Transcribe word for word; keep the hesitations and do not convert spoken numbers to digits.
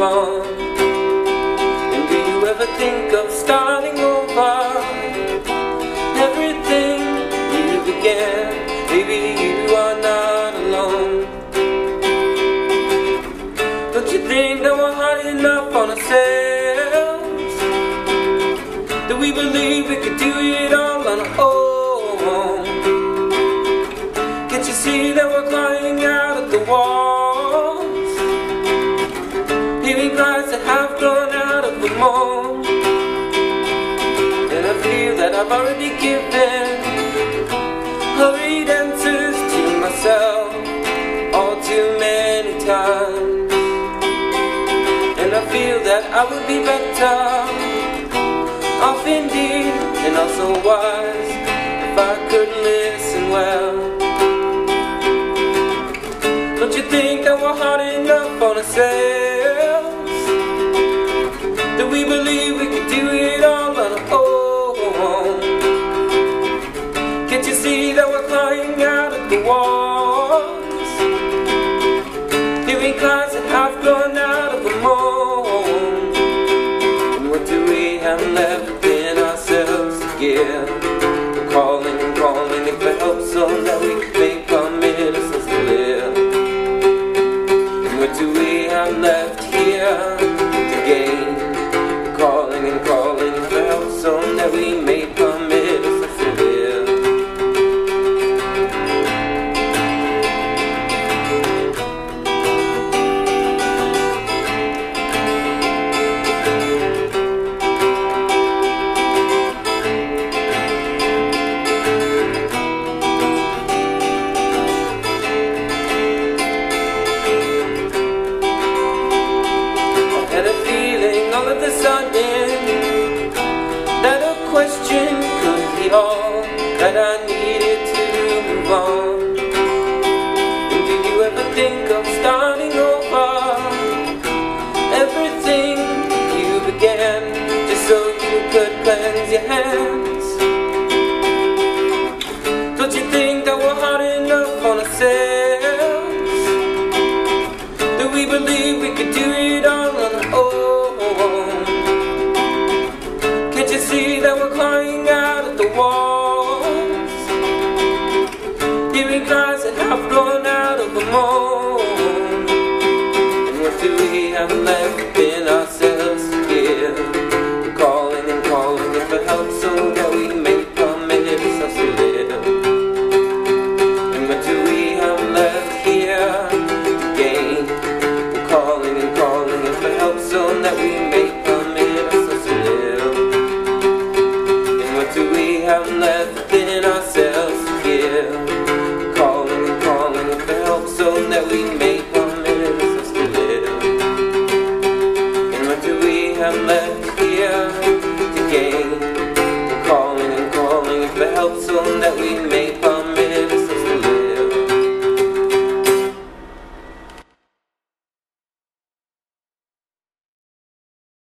on. And do you ever think of starting over? Everything you began, maybe you are not alone. Don't you think that we're hard enough on ourselves, that we believe we could do it all on our own? Can't you see that we're climbing out of the walls, leaving lives that have gone out of the mold? And I feel that I've already given hurried answers to myself all too many times. And I feel that I would be better off indeed, and also wise, if I could listen well. Don't you think that we're hard enough on ourselves, that we believe we could do it all on our own? Can't you see that we're climbing out of the walls, living lives that have gone out of the mold? And what do we have left in ourselves to give? We're calling and calling it for help so that we can make our medicines to live. And what do we have left here to gain? We're calling and calling it for help so that we make our medicines to live. All of a sudden, that a question could be all that I needed to move on. And do you ever think of starting over? Everything you began, just so you could cleanse your hands. Don't you think that we're hard enough on ourselves, that we believe we could do it all on our own? Can't you see that we're climbing out of the walls, living lives that have gone out of the mold? And what do we have left in ourselves to give? We're calling and calling it for help so that we may permit ourselves to live. And what do we have left here to gain? We're calling and calling it for help so that we may permit ourselves to live. And what do we have left in ourselves to give? We're calling and calling it for help so that we may permit ourselves to live. And what do we have left here to gain? We're calling and calling it for help so that we may permit ourselves